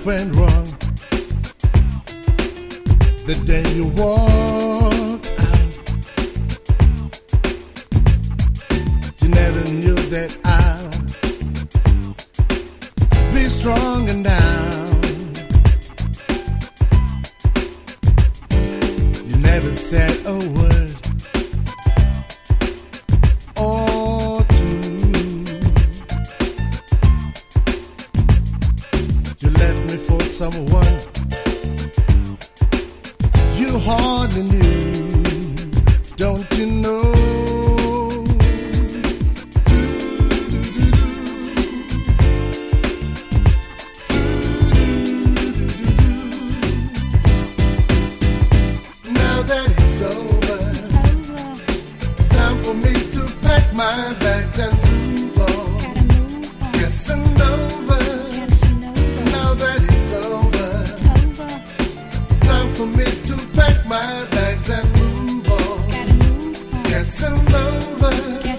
went wrong the day you walked out. You never knew that I'll be strong and down. You never said a word or two. You left me for someone you hardly knew. Don't you know? My bags and move on. Guessing over. Now that it's over. Time for me to pack my bags and move on. Guessing over.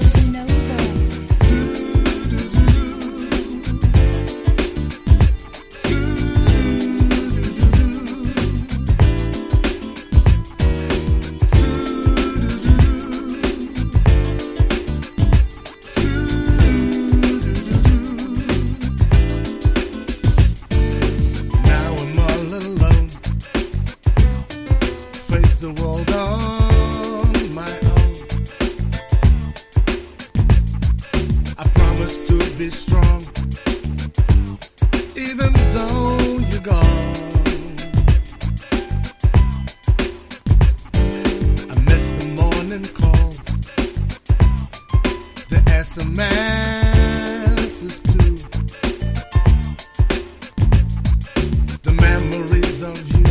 The world on my own. I promise to be strong, even though you're gone. I miss the morning calls, the SMSs too, the memories of you.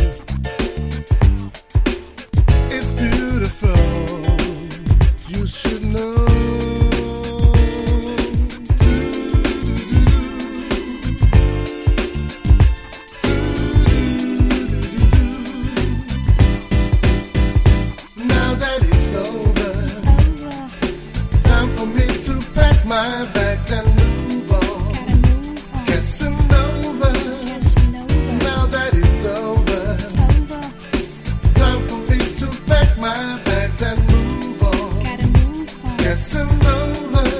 You should know. Now that it's over, time for me to pack my bags and move on. Guessing over. Now that it's over, time for me to pack my bags and move on. Guessing over.